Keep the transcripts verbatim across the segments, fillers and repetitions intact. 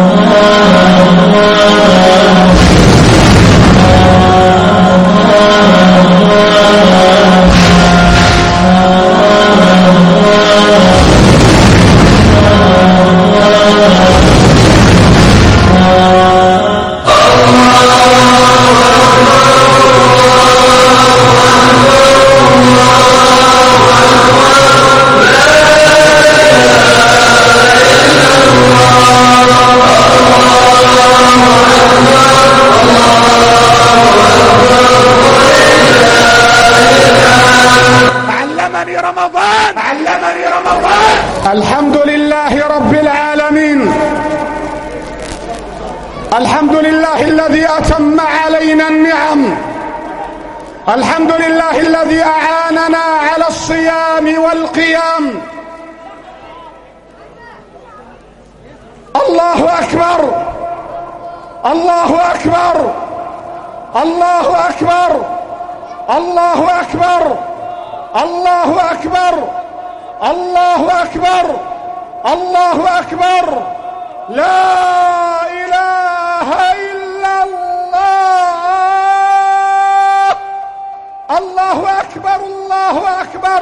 الحمد لله رب العالمين، الحمد لله الذي أتم علينا النعم، الحمد لله الذي أعاننا على الصيام والقيام. الله أكبر، الله أكبر، الله أكبر، الله أكبر، الله أكبر، الله أكبر، الله أكبر، لا إله إلا الله. الله أكبر، الله أكبر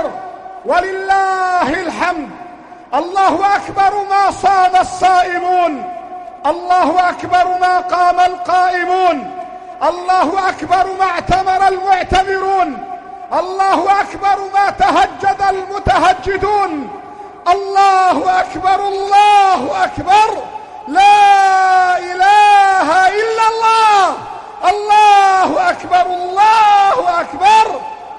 ولله الحمد. الله أكبر ما صام الصائمون، الله أكبر ما قام القائمون، الله أكبر ما اعتمر المعتمرون، الله أكبر ما تهجد المتهجدون. الله أكبر، الله أكبر، لا إله إلا الله. الله أكبر، الله أكبر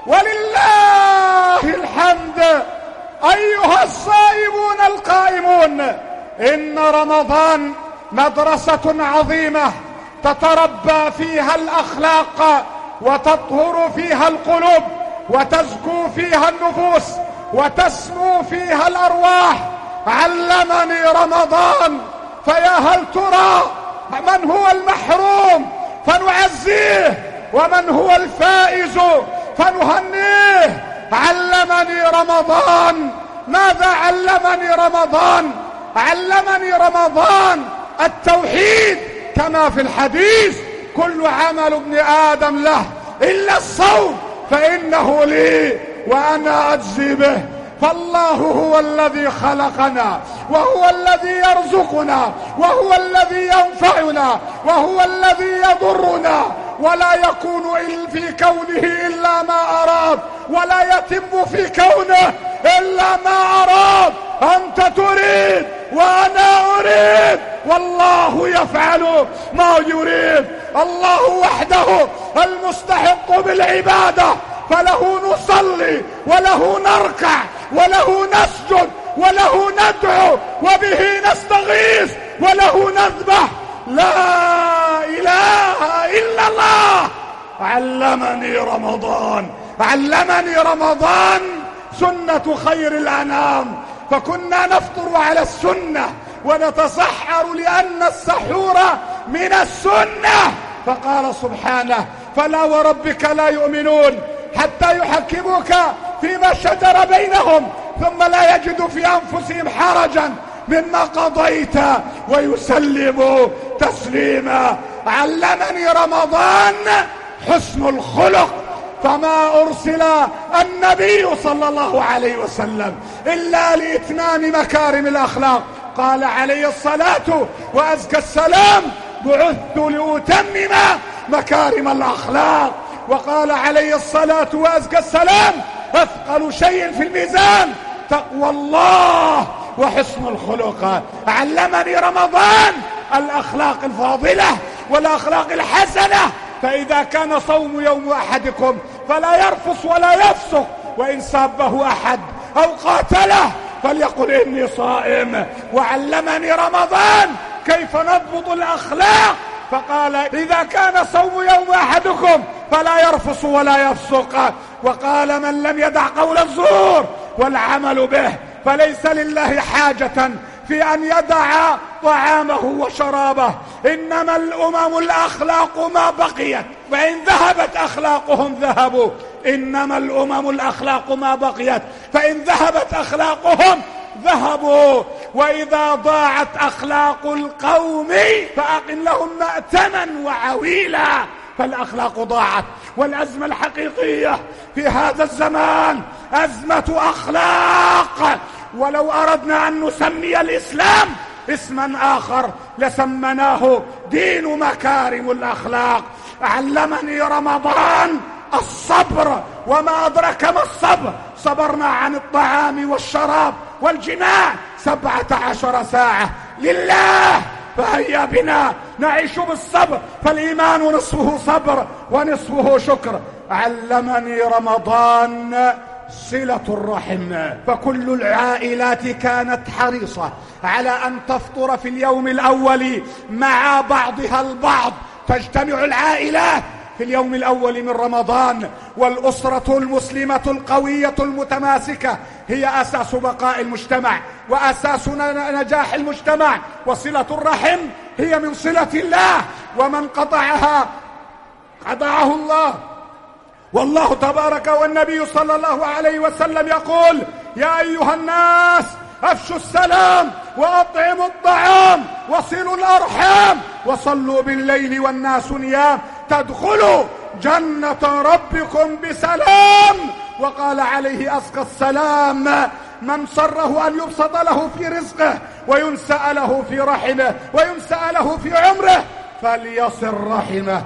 ولله الحمد. أيها الصائمون القائمون، إن رمضان مدرسة عظيمة تتربى فيها الأخلاق وتطهر فيها القلوب وتزكو فيها النفوس وتسمو فيها الأرواح. علمني رمضان، فيا هل ترى من هو المحروم فنعزيه ومن هو الفائز فنهنيه. علمني رمضان. ماذا علمني رمضان؟ علمني رمضان التوحيد، كما في الحديث: كل عمل ابن آدم له إلا الصوم فإنه لي وأنا أجزي به. فالله هو الذي خلقنا، وهو الذي يرزقنا، وهو الذي ينفعنا، وهو الذي يضرنا، ولا يكون في كونه إلا ما أراد، ولا يتم في كونه إلا ما أراد. أنت تريد وأنا أريد، والله يفعل ما يريد. الله وحده المستحق بالعبادة، فله نصلي وله نركع وله نسجد وله ندعو وبه نستغيث وله نذبح. لا إله إلا الله. علمني رمضان، علمني رمضان سنة خير الأنام، فكنا نفطر على السنة ونتسحر لأن السحور من السنة. فقال سبحانه: فلا وربك لا يؤمنون حتى يحكموك فيما شجر بينهم ثم لا يجدوا في أنفسهم حرجا مما قضيت ويسلموا تسليما. علمني رمضان حسن الخلق، فما أرسل النبي صلى الله عليه وسلم إلا لإتمام مكارم الأخلاق. قال عليه الصلاة وأزكى السلام: بعثت لأتمم مكارم الأخلاق. وقال عليه الصلاة وأزكى السلام: أثقل شيء في الميزان تقوى الله وحسن الخلق. علمني رمضان الأخلاق الفاضلة والأخلاق الحسنة، فإذا كان صوم يوم أحدكم فلا يرفث ولا يفسق، وإن سابه أحد أو قاتله فليقل إني صائم. وعلمني رمضان كيف نضبط الأخلاق، فقال: إذا كان صوم يوم أحدكم فلا يرفث ولا يفسق. وقال: من لم يدع قول الزور والعمل به فليس لله حاجة في أن يدع طعامه وشرابه. إنما الأمم الأخلاق ما بقيت، وإن ذهبت أخلاقهم ذهبوا. إنما الأمم الأخلاق ما بقيت، فإن ذهبت أخلاقهم ذهبوا. وإذا ضاعت أخلاق القوم فأقم لهم مأتما وعويلا، فالأخلاق ضاعت. والأزمة الحقيقية في هذا الزمان أزمة أخلاق. ولو أردنا أن نسمي الإسلام اسما آخر لسمناه دين مكارم الأخلاق. علمني رمضان الصبر، وما أدرك ما الصبر. صبرنا عن الطعام والشراب والجماع سبعة عشر ساعة لله، فهيا بنا نعيش بالصبر، فالإيمان نصفه صبر ونصفه شكر. علمني رمضان صلة الرحم، فكل العائلات كانت حريصة على أن تفطر في اليوم الأول مع بعضها البعض. تجتمع العائلات في اليوم الأول من رمضان، والأسرة المسلمة القوية المتماسكة هي أساس بقاء المجتمع وأساس نجاح المجتمع. وصلة الرحم هي من صلة الله، ومن قطعها قطعه الله. والله تبارك والنبي صلى الله عليه وسلم يقول: يا أيها الناس أفشوا السلام وأطعموا الطعام وصلوا الأرحام وصلوا بالليل والناس نيام تدخلوا جنة ربكم بسلام. وقال عليه أزكى السلام: من سره أن يبسط له في رزقه وينسأ له في رحمه وينسأ له في عمره فليصل رحمه.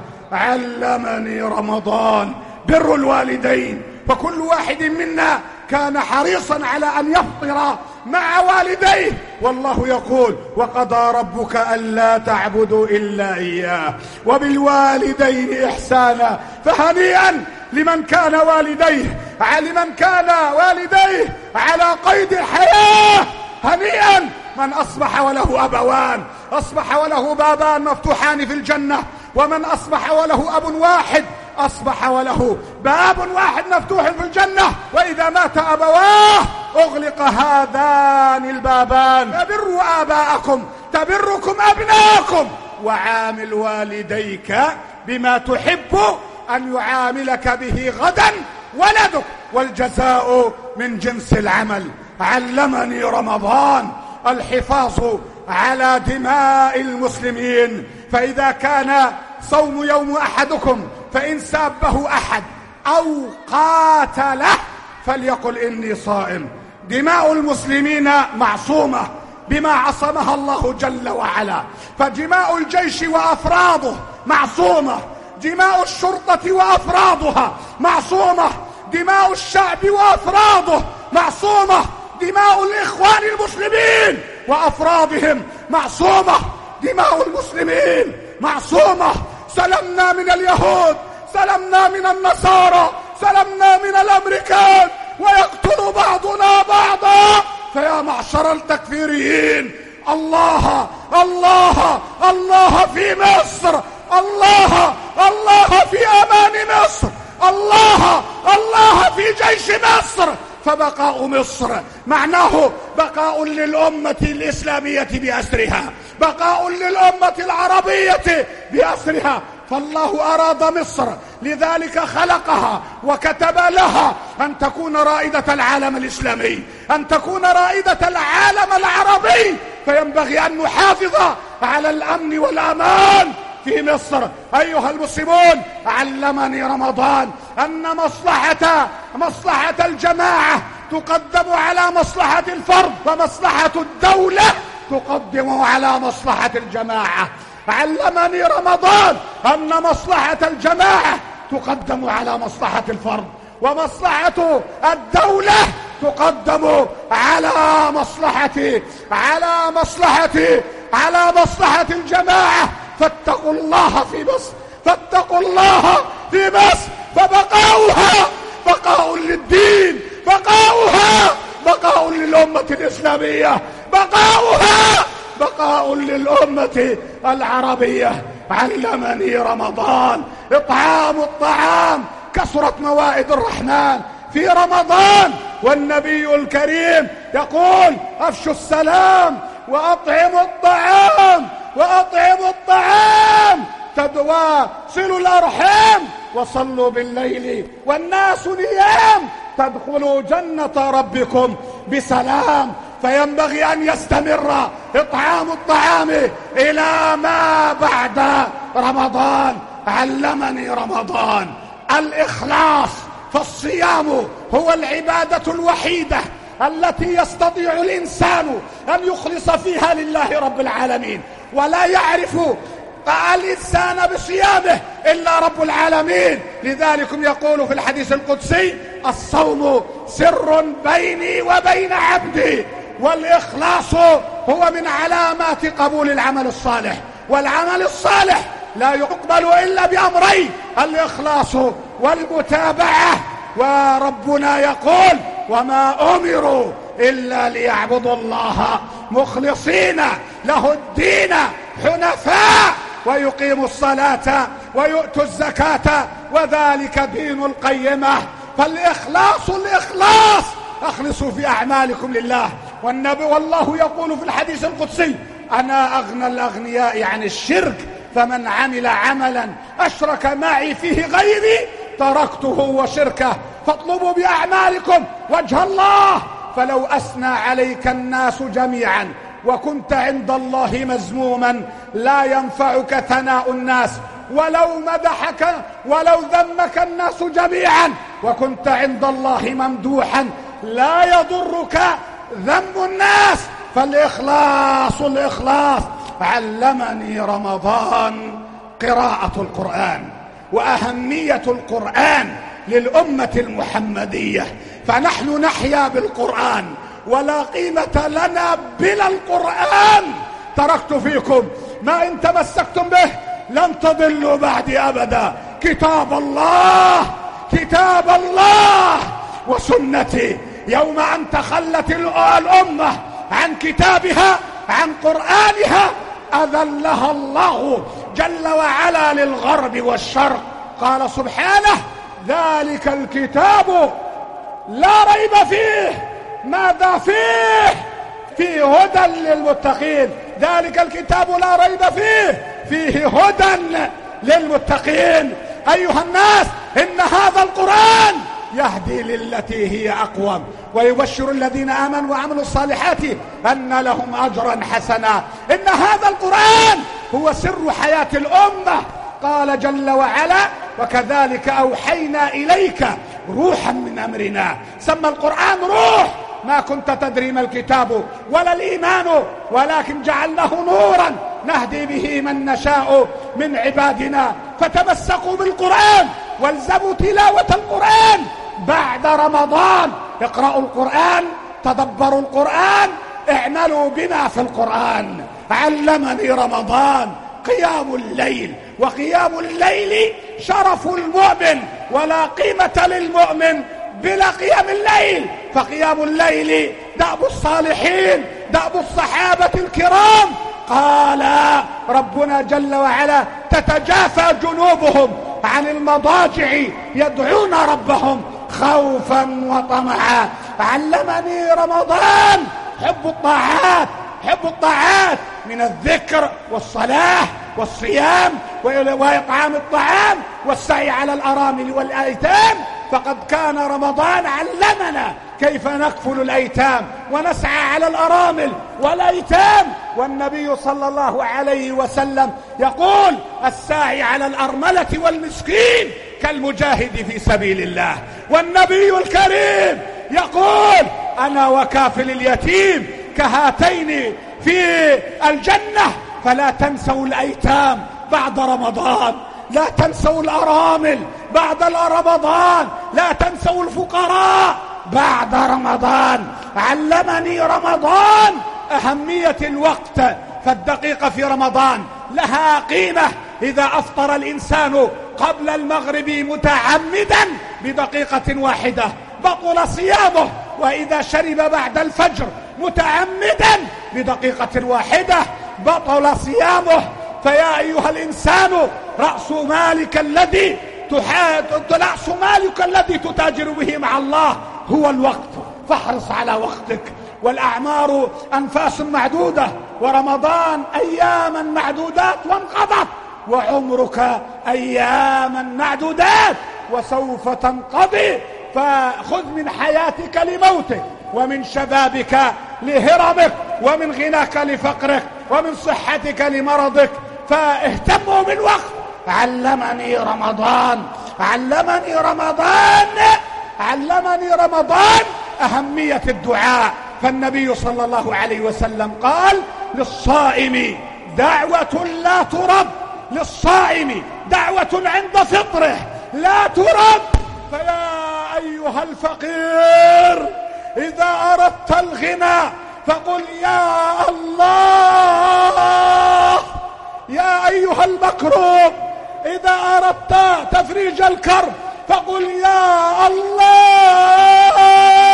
علمني رمضان بر الوالدين، فكل واحد منا كان حريصا على أن يفطر مع والديه. والله يقول: وقضى ربك ألا تعبدوا إلا إياه وبالوالدين إحسانا. فهنيئا لمن كان والديه لمن كان والديه على قيد الحياة. هنيئا من أصبح وله أبوان، أصبح وله بابان مفتوحان في الجنة. ومن أصبح وله أب واحد أصبح وله باب واحد مفتوح في الجنة. وإذا مات أبواه أغلق هذان البابان. تبروا آباءكم تبركم أبناءكم، وعامل والديك بما تحب أن يعاملك به غدا ولدك، والجزاء من جنس العمل. علمني رمضان الحفاظ على دماء المسلمين، فإذا كان صوم يوم أحدكم فإن سابه أحد أو قاتله فليقل إني صائم. دماء المسلمين معصومة بما عصمها الله جل وعلا، فدماء الجيش وأفراده معصومة، دماء الشرطة وأفرادها معصومة، دماء الشعب وأفراده معصومة، دماء الإخوان المسلمين وأفرادهم معصومة، دماء المسلمين معصومة. سلمنا من اليهود، سلمنا من النصارى، سلمنا من الأمريكان، ويقتل بعضنا بعضا. فيا معشر التكفيريين، الله الله الله في مصر، الله الله في أمان مصر، الله الله في جيش مصر. فبقاء مصر معناه بقاء للأمة الإسلامية بأسرها، بقاء للأمة العربية بأسرها. فالله أراد مصر لذلك خلقها وكتب لها أن تكون رائدة العالم الإسلامي، أن تكون رائدة العالم العربي. فينبغي أن نحافظ على الأمن والأمان في مصر. أيها المسلمون، علمني رمضان أن مصلحة مصلحة الجماعة تقدم على مصلحة الفرد، ومصلحة الدولة تقدم على مصلحة الجماعة. علمني رمضان أن مصلحة الجماعة تقدم على مصلحة الفرد، ومصلحة الدولة تقدم على مصلحة على مصلحة على مصلحة الجماعة. فاتقوا الله في مصر، فاتقوا الله في مصر، فبقاؤها بقاء للدين، بقاؤها بقاء للأمة الإسلامية، بقاؤها بقاء للأمة العربية. علمني رمضان إطعام الطعام. كثرت موائد الرحمن في رمضان، والنبي الكريم يقول: أفشوا السلام وأطعموا الطعام وأطعموا الطعام تدوا صلوا الأرحام وصلوا بالليل والناس نيام تدخلوا جنة ربكم بسلام. فينبغي أن يستمر إطعام الطعام إلى ما بعد رمضان. علمني رمضان الإخلاص، فالصيام هو العبادة الوحيدة التي يستطيع الإنسان أن يخلص فيها لله رب العالمين، ولا يعرف الإنسان بصيامه إلا رب العالمين. لذلك يقول في الحديث القدسي: الصوم سر بيني وبين عبدي. والإخلاص هو من علامات قبول العمل الصالح، والعمل الصالح لا يقبل إلا بأمرين: الإخلاص والمتابعة. وربنا يقول: وما أمروا إلا ليعبدوا الله مخلصين له الدين حنفاء ويقيموا الصلاة ويؤتوا الزكاة وذلك دين القيمة. فالإخلاص الإخلاص، أخلصوا في أعمالكم لله. والنبي والله يقول في الحديث القدسي: أنا أغنى الأغنياء عن الشرك، فمن عمل عملا أشرك معي فيه غيري تركته وشركه. فاطلبوا بأعمالكم وجه الله، فلو أثنى عليك الناس جميعا وكنت عند الله مذموما لا ينفعك ثناء الناس، ولو مدحك ولو ذمك الناس جميعا وكنت عند الله ممدوحا لا يضرك ذم الناس. فالإخلاص الإخلاص. علمني رمضان قراءة القرآن وأهمية القرآن للأمة المحمدية، فنحن نحيا بالقرآن ولا قيمة لنا بلا القرآن. تركت فيكم ما إن تمسكتم به لن تضلوا بعدي أبدا: كتاب الله، كتاب الله وسنتي. يوم أن تخلت الأمة عن كتابها عن قرآنها أذلها الله جل وعلا للغرب والشرق. قال سبحانه: ذلك الكتاب لا ريب فيه. ماذا فيه؟ فيه هدى للمتقين. ذلك الكتاب لا ريب فيه، فيه هدى للمتقين. أيها الناس، إن هذا القرآن يهدي للتي هي أقوم ويبشر الذين آمنوا وعملوا الصالحات أن لهم أجرا حسنا. إن هذا القرآن هو سر حياة الأمة. قال جل وعلا: وكذلك أوحينا إليك روحا من أمرنا. سمى القرآن روح. ما كنت تدري ما الكتاب ولا الإيمان ولكن جعلناه نورا نهدي به من نشاء من عبادنا. فتمسكوا بالقرآن والزموا تلاوة القرآن بعد رمضان. اقرأوا القرآن، تدبروا القرآن، اعملوا بما في القرآن. علمني رمضان قيام الليل، وقيام الليل شرف المؤمن، ولا قيمة للمؤمن بلا قيام الليل. فقيام الليل دأب الصالحين، دأب الصحابة الكرام. قال ربنا جل وعلا: تتجافى جنوبهم عن المضاجع يدعون ربهم خوفا وطمعا. علمني رمضان حب الطاعات، حب الطاعات من الذكر والصلاة والصيام وإطعام الطعام والسعي على الأرامل والأيتام. فقد كان رمضان علمنا كيف نكفل الأيتام ونسعى على الأرامل والأيتام. والنبي صلى الله عليه وسلم يقول: الساعي على الأرملة والمسكين كالمجاهد في سبيل الله. والنبي الكريم يقول: أنا وكافل اليتيم كهاتين في الجنة. فلا تنسوا الأيتام بعد رمضان، لا تنسوا الأرامل بعد رمضان، لا تنسوا الفقراء بعد رمضان. علمني رمضان أهمية الوقت، فالدقيقة في رمضان لها قيمة. إذا أفطر الإنسان قبل المغرب متعمدا بدقيقة واحدة بطل صيامه، وإذا شرب بعد الفجر متعمدا بدقيقة واحدة بطل صيامه. فيا أيها الإنسان، رأس مالك الذي رأس مالك الذي تتاجر به مع الله هو الوقت، فاحرص على وقتك. والأعمار أنفاس معدودة، ورمضان أياما معدودات وانقضت، وعمرك أياما معدودات وسوف تنقضي. فخذ من حياتك لموتك ومن شبابك لهرمك، ومن غناك لفقرك، ومن صحتك لمرضك، فاهتموا بالوقت. علمني رمضان علمني رمضان علمني رمضان أهمية الدعاء. فالنبي صلى الله عليه وسلم قال: للصائم دعوة لا ترد، للصائم دعوة عند فطره لا ترد. فيا أيها الفقير إذا أردت الغنى فقل يا الله. يا أيها المكروب إذا أردت تفريج الكرب فقل يا الله.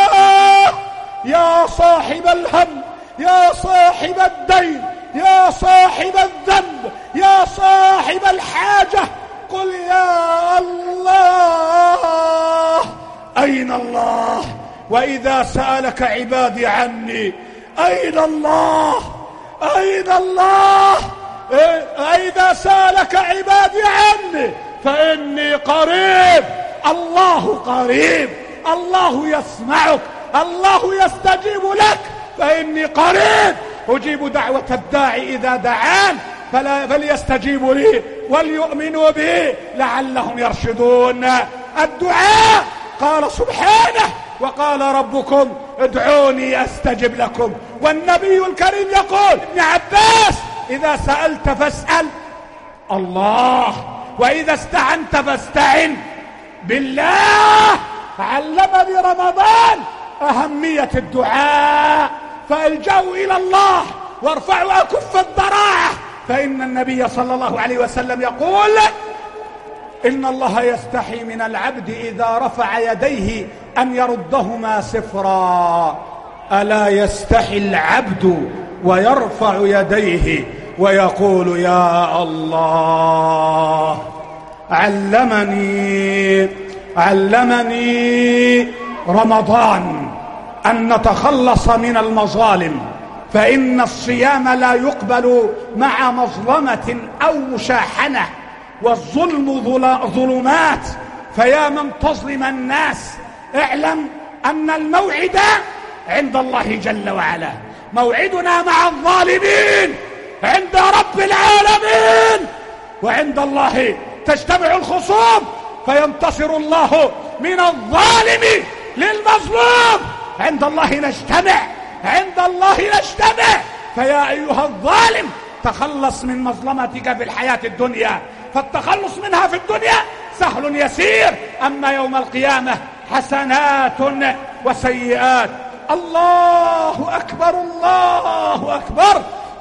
يا صاحب الهم، يا صاحب الدين، يا صاحب الذنب، يا صاحب الحاجة، قل يا الله. أين الله؟ وإذا سألك عبادي عني أين الله؟ أين الله؟ إذا سألك عبادي عني فإني قريب. الله قريب، الله يسمعك، الله يستجيب لك. فإني قريب أجيب دعوة الداعي إذا دعان، فلا فليستجيبوا لي وليؤمنوا بي لعلهم يرشدون. الدعاء قال سبحانه: وقال ربكم ادعوني أستجب لكم. والنبي الكريم يقول: ابن عباس: إذا سألت فاسأل الله، وإذا استعنت فاستعن بالله. علمني رمضان أهمية الدعاء، فالجأوا إلى الله وارفعوا أكف الضراعة. فإن النبي صلى الله عليه وسلم يقول: إن الله يستحي من العبد إذا رفع يديه أن يردهما صفرا. ألا يستحي العبد ويرفع يديه ويقول يا الله. علمني علمني رمضان أن نتخلص من المظالم، فإن الصيام لا يقبل مع مظلمة أو مشاحنة، والظلم ظلمات. فيا من تظلم الناس اعلم أن الموعد عند الله جل وعلا. موعدنا مع الظالمين عند رب العالمين، وعند الله تجتمع الخصوم فينتصر الله من الظالم للمظلوم. عند الله نجتمع، عند الله نجتمع. فيا أيها الظالم تخلص من مظلمتك في الحياة الدنيا، فالتخلص منها في الدنيا سهل يسير، أما يوم القيامة حسنات وسيئات. الله أكبر، الله أكبر،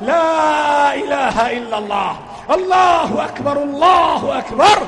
لا إله إلا الله. الله أكبر، الله أكبر،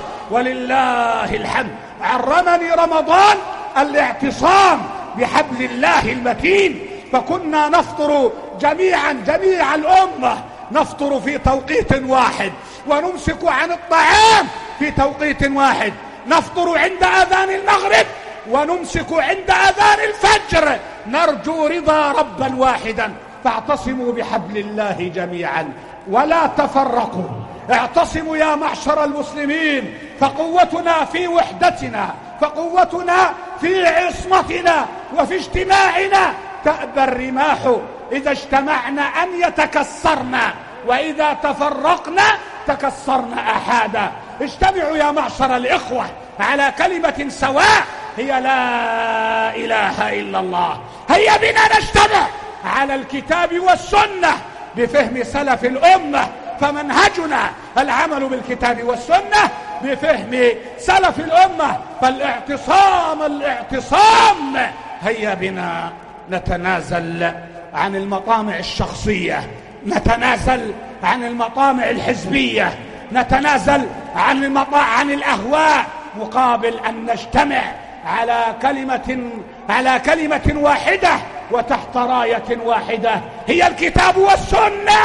ولله الحمد. عرمني رمضان الاعتصام بحبل الله المتين، فكنا نفطر جميعا جميع الأمة نفطر في توقيت واحد، ونمسك عن الطعام في توقيت واحد. نفطر عند أذان المغرب ونمسك عند أذان الفجر، نرجو رضا ربا واحدا. فاعتصموا بحبل الله جميعا ولا تفرقوا. اعتصموا يا معشر المسلمين، فقوتنا في وحدتنا، فقوتنا في عصمتنا وفي اجتماعنا. تأبى الرماح إذا اجتمعنا أن يتكسرنا، وإذا تفرقنا تكسرنا أحادا. اجتمعوا يا معشر الإخوة على كلمة سواء هي لا إله إلا الله. هيا بنا نجتمع على الكتاب والسنة بفهم سلف الأمة، فمنهجنا العمل بالكتاب والسنة بفهم سلف الأمة. فالاعتصام الاعتصام. هيا بنا نتنازل عن المطامع الشخصية، نتنازل عن المطامع الحزبية، نتنازل عن المطا... عن الأهواء، مقابل أن نجتمع على كلمة على كلمة واحدة وتحت راية واحدة هي الكتاب والسنة.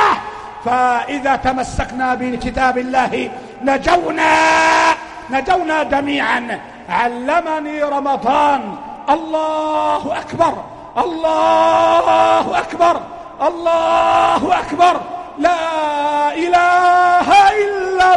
فإذا تمسكنا بكتاب الله نجونا نجونا جميعا. علمني رمضان. الله أكبر، الله أكبر، الله أكبر، لا إله إلا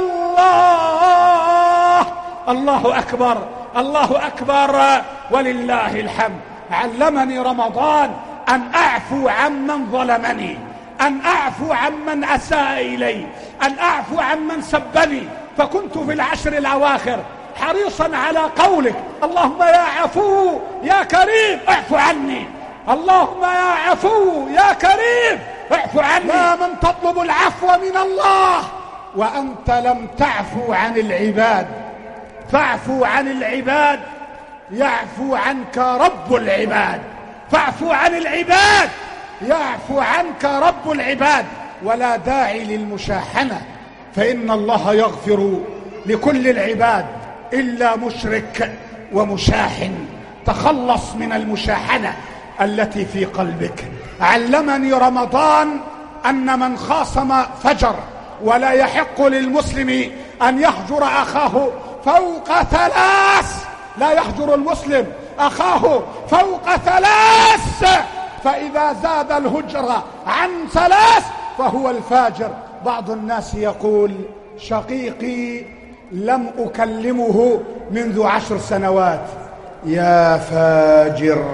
الله. الله أكبر، الله أكبر، ولله الحمد. علمني رمضان أن أعفو عمن ظلمني، أن أعفو عمن أساء إلي، أن أعفو عمن سبني. فكنت في العشر الأواخر حريصا على قولك: اللهم يا عفو يا كريم اعف عني، اللهم يا عفو يا كريم اعف عني. يا من تطلب العفو من الله وأنت لم تعفو عن العباد، فاعفو عن العباد يعفو عنك رب العباد، فاعفو عن العباد يعفو عنك رب العباد. ولا داعي للمشاحنة، فإن الله يغفر لكل العباد إلا مشرك ومشاحن. تخلص من المشاحنة التي في قلبك. علمني رمضان أن من خاصم فجر، ولا يحق للمسلم أن يهجر أخاه فوق ثلاث، لا يهجر المسلم أخاه فوق ثلاث، فإذا زاد الهجر عن ثلاث فهو الفاجر. بعض الناس يقول: شقيقي لم أكلمه منذ عشر سنوات. يا فاجر،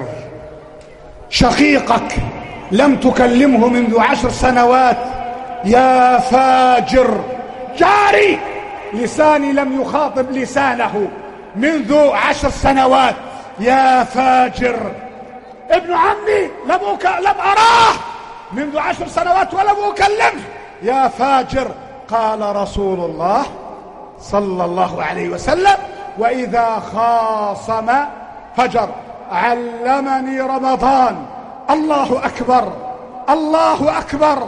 شقيقك لم تكلمه منذ عشر سنوات، يا فاجر. جاري لساني لم يخاطب لسانه منذ عشر سنوات، يا فاجر. ابن عمي لم, أك... لم أراه منذ عشر سنوات ولم أكلمه، يا فاجر. قال رسول الله صلى الله عليه وسلم: وإذا خاصم فجر. علمني رمضان. الله أكبر، الله أكبر،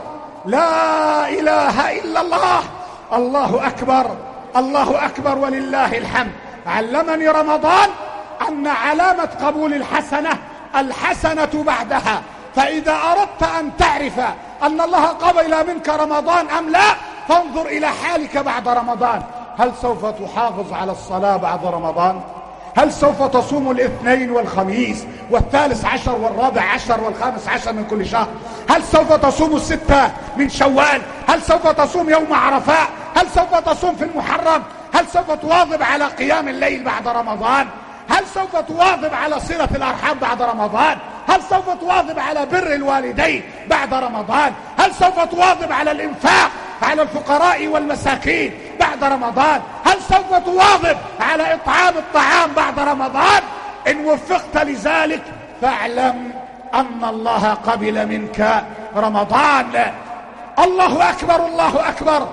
لا إله إلا الله، الله أكبر، الله أكبر ولله الحمد. علمني رمضان أن علامة قبول الحسنة الحسنة بعدها. فإذا أردت أن تعرف أن الله قبل منك رمضان أم لا، فانظر إلى حالك بعد رمضان. هل سوف تحافظ على الصلاة بعد رمضان؟ هل سوف تصوم الاثنين والخميس والثالث عشر والرابع عشر والخامس عشر من كل شهر؟ هل سوف تصوم الستة من شوال؟ هل سوف تصوم يوم عرفاء؟ هل سوف تصوم في المحرم؟ هل سوف تواظب على قيام الليل بعد رمضان؟ هل سوف تواظب على صلة الأرحام بعد رمضان؟ هل سوف تواظب على بر الوالدين بعد رمضان؟ هل سوف تواظب على الإنفاق على الفقراء والمساكين بعد رمضان؟ هل سوف تواظب على إطعام الطعام بعد رمضان؟ إن وفقت لذلك فاعلم أن الله قبل منك رمضان. الله أكبر، الله أكبر،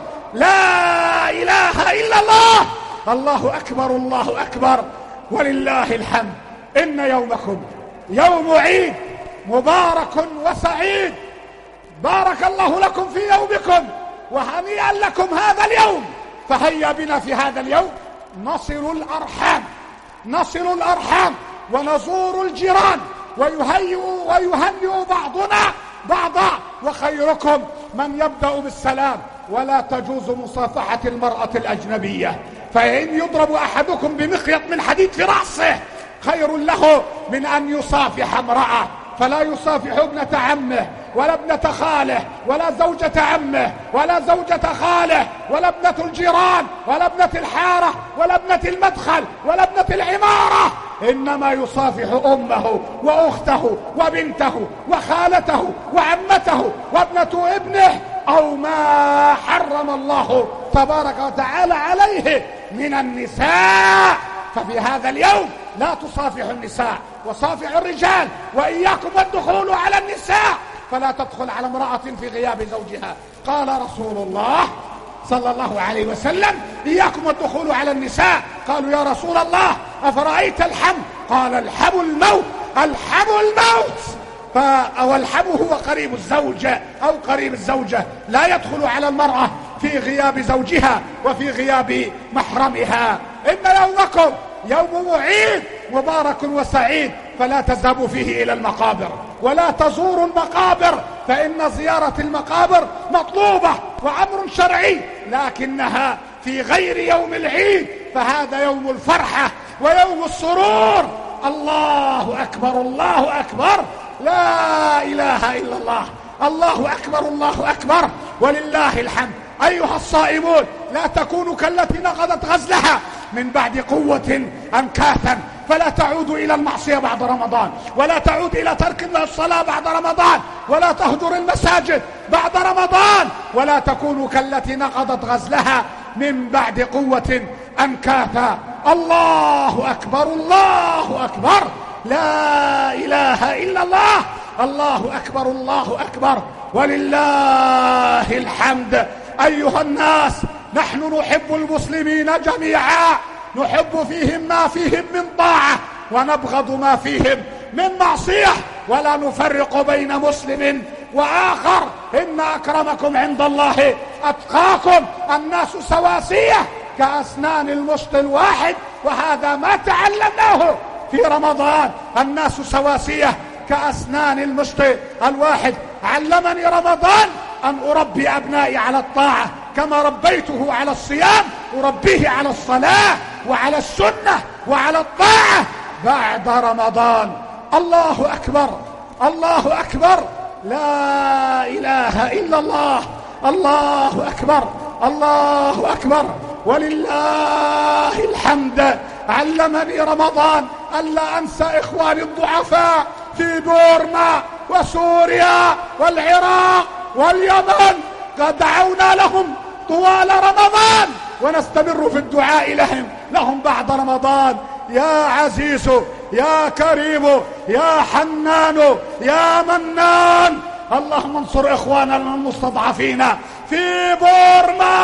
لا إله إلا الله، الله أكبر، الله أكبر ولله الحمد. إن يومكم يوم عيد مبارك وسعيد، بارك الله لكم في يومكم وهنيئا لكم هذا اليوم. فهيا بنا في هذا اليوم نصل الأرحام، نصل الأرحام ونزور الجيران، ويهيئ ويهنئ بعضنا بعضا. وخيركم من يبدأ بالسلام، ولا تجوز مصافحة المرأة الأجنبية، فإن يضرب أحدكم بمخيط من حديد في رأسه خير له من أن يصافح امرأة. فلا يصافح ابنة عمه ولا ابنة خاله ولا زوجة عمه ولا زوجة خاله ولا ابنة الجيران ولا ابنة الحارة ولا ابنة المدخل ولا ابنة العمارة، إنما يصافح أمه وأخته وبنته وخالته وعمته وابنة ابنه أو ما حرم الله تبارك وتعالى عليه من النساء. ففي هذا اليوم لا تصافح النساء وصافح الرجال، وإياكم والدخول على النساء، فلا تدخل على امرأة في غياب زوجها. قال رسول الله صلى الله عليه وسلم: إياكم والدخول على النساء. قالوا: يا رسول الله أفرأيت الحم؟ قال: الحم الموت، الحم الموت. والحم هو قريب الزوجة أو قريب الزوجة، لا يدخل على المرأة في غياب زوجها وفي غياب محرمها. إن يومكم يوم عيد مبارك وسعيد، فلا تذهبوا فيه إلى المقابر ولا تزوروا المقابر، فإن زيارة المقابر مطلوبة وأمر شرعي، لكنها في غير يوم العيد، فهذا يوم الفرحة ويوم السرور. الله أكبر، الله أكبر، لا إله إلا الله، الله أكبر، الله أكبر ولله الحمد. أيها الصائمون لا تكونوا كالتي نقضت غزلها من بعد قوة أنكاثا فلا تعود إلى المعصية بعد رمضان، ولا تعود إلى ترك الصلاة بعد رمضان، ولا تهجر المساجد بعد رمضان، ولا تكون كالتي نقضت غزلها من بعد قوة أنكاثا. الله أكبر، الله أكبر، لا إله إلا الله، الله أكبر، الله أكبر، ولله الحمد. أيها الناس، نحن نحب المسلمين جميعا، نحب فيهم ما فيهم من طاعة، ونبغض ما فيهم من معصية، ولا نفرق بين مسلم وآخر. إن أكرمكم عند الله أتقاكم. الناس سواسية كأسنان المشط الواحد، وهذا ما تعلمناه في رمضان. الناس سواسية كأسنان المشط الواحد. علمني رمضان أن أربي أبنائي على الطاعة كما ربيته على الصيام، أربيه على الصلاة وعلى السنة وعلى الطاعة بعد رمضان. الله أكبر، الله أكبر، لا إله إلا الله، الله أكبر، الله أكبر، ولله الحمد. علمني رمضان ألا أنسى إخواني الضعفاء في بورما وسوريا والعراق واليمن. قد دعونا لهم طوال رمضان، ونستمر في الدعاء لهم لهم بعد رمضان. يا عزيز، يا كريم، يا حنان، يا منان، اللهم انصر إخواننا المستضعفين في بورما،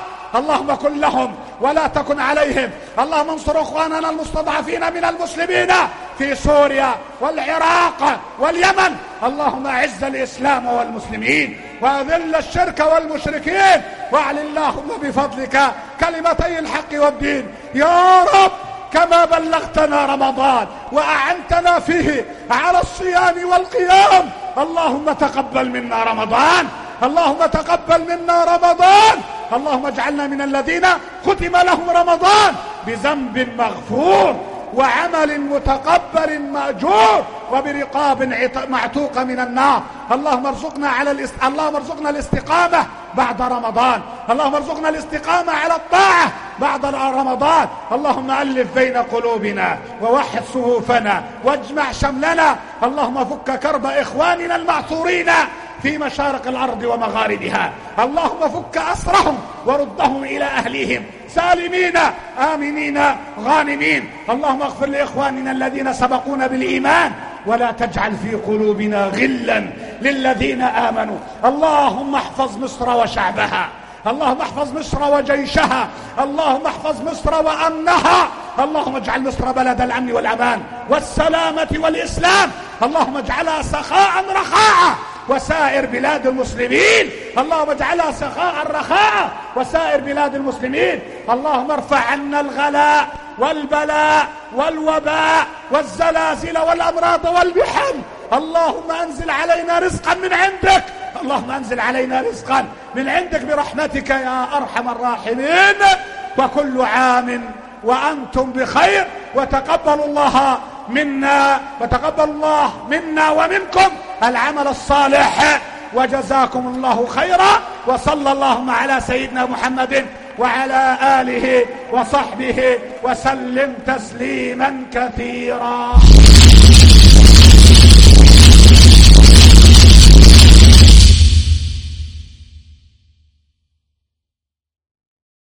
اللهم كن لهم ولا تكن عليهم. اللهم انصر إخواننا المستضعفين من المسلمين في سوريا والعراق واليمن. اللهم أعز الإسلام والمسلمين، وأذل الشرك والمشركين، واعل اللهم بفضلك كلمتي الحق والدين. يا رب، كما بلغتنا رمضان وأعنتنا فيه على الصيام والقيام، اللهم تقبل منا رمضان، اللهم تقبل منا رمضان. اللهم اجعلنا من الذين ختم لهم رمضان بذنب مغفور، وعمل متقبل مأجور، وبرقاب معتوقة من النار. اللهم ارزقنا على الاست... اللهم ارزقنا الاستقامة بعد رمضان، اللهم ارزقنا الاستقامة على الطاعة بعد رمضان. اللهم ألف بين قلوبنا، ووحد صفوفنا، واجمع شملنا. اللهم فك كرب إخواننا المعثورين في مشارق الأرض ومغاربها. اللهم فك أسرهم وردهم إلى أهليهم سالمين آمنين غانمين. اللهم اغفر لإخواننا الذين سبقونا بالإيمان، ولا تجعل في قلوبنا غلا للذين آمنوا. اللهم احفظ مصر وشعبها، اللهم احفظ مصر وجيشها، اللهم احفظ مصر وأمنها. اللهم اجعل مصر بلد الأمن والأمان والسلامة والإسلام. اللهم اجعلها سخاء رخاء وسائر بلاد المسلمين. اللهم اجعلها سخاء رخاء وسائر بلاد المسلمين. اللهم ارفع عنا الغلاء والبلاء والوباء والزلازل والأمراض والبحن. اللهم انزل علينا رزقا من عندك، اللهم انزل علينا رزقا من عندك برحمتك يا أرحم الراحمين. وكل عام وأنتم بخير، وتقبل الله منا وتقبل الله منا ومنكم العمل الصالح، وجزاكم الله خيرا. وصلى اللهم على سيدنا محمد وعلى آله وصحبه وسلم تسليما كثيرا.